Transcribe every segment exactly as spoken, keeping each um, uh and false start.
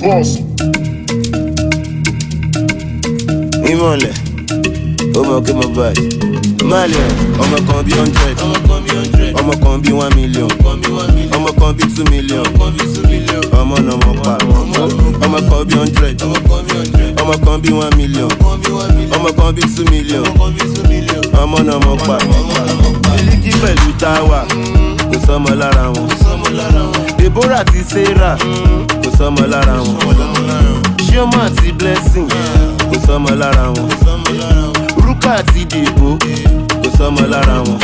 boss. Ìmọ̀lẹ̀, ó mọ̀ kí mo báyìí. Malian, ọmọ kan bí hundred, ọmọ kan bí one million, ọmọ kan bí two million, ọmọ náà mọ̀ pa. Ọmọ kan bí hundred, ọmọ kan bí one million, ọmọ kan bí two million, ọmọ náà mọ̀ pa. Miliki pẹ̀lú Táwà, kò sọ́mọ lára wọn. Deborah àti Sarah, kò sọ́mọ lára wọn. Chioma àti Blessing, kò sọ́mọ lára wọn. Ruka àti Debo, kò sọ́mọ lára wọn.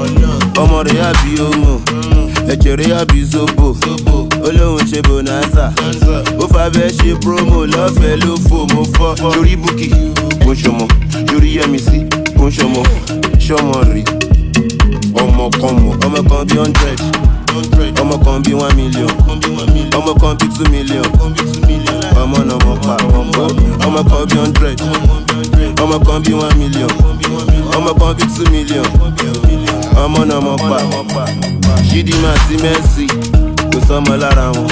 Ọmọ rẹ̀ àbí Omo, ẹ̀jẹ̀ rẹ̀ àbí Zobo. Olóhùn ṣe bonanza, ó fàbẹ́ ṣe promo lọ́fẹ̀ẹ́ ló fò mo fọ́. Yorí Bukky, kò ń ṣọmọ. Yorí Yẹ́misí, kò ń ṣọmọ. Ṣọmọ rí ọmọ kan mọ̀. Ọmọ kan bí hundred, ọmọ kan bí one million, ọmọ kan bí two million, ọmọ náà mọ̀ pa. Ọmọ kan bí hundred, ọmọ kan bí one million, ọmọ kan bí two million, ọmọ náà mọ̀ pa. Chidinma àti Mercy, kò sọ́mọ lára wọn.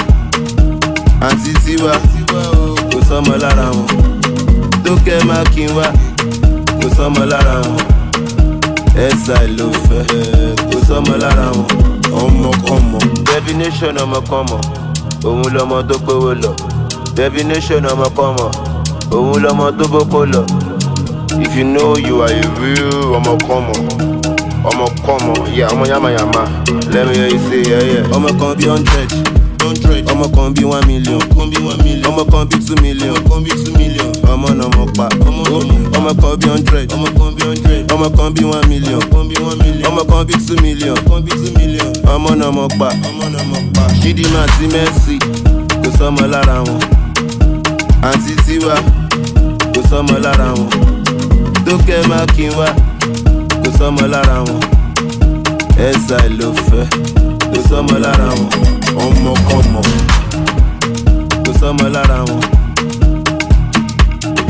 Àǹtí Tiwa, kò sọ́mọ lára wọn. Tókẹ́ Mákinwá, kò sọ́mọ lára wọn. Ẹ̀sà ló fẹ́, kò sọ́mọ lára wọn. Ọmọkọ́mọ. Definition ọmọkọ́mọ, òun lọmọ tó gbówó lọ. Definition ọmọkọ́mọ, òun lọmọ tó bókó lọ. If you know you are a real ọmọkọ́mọ, ọmọkọ́mọ, yeah, ọmọ yamayama. Let me hear you say yeah yeah. Ọmọ kan bí hundred, ọmọ kan bí one million, ọmọ kan bí two million, ọmọ náà mọ̀ pa. Ọmọ kan bí hundred, ọmọ kan bí one million, ọmọ kan bí two million, ọmọ náà mọ̀ pa. Chidinma àti Mercy, kò sọ́mọ lára wọn. Àǹtí Tiwa, kò sọ́mọ lára wọn. Tókẹ́ Mákinwá, kò sọ́mọ lára wọn. Ẹ̀sà ló fẹ́, kò sọ́mọ lára wọn. Ọmọkọ́mọ, kò sọ́mọ lára wọn.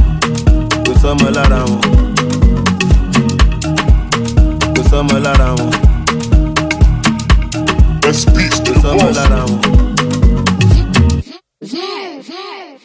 Kò sọ́mọ lára wọn. Kò sọ́mọ lára wọn.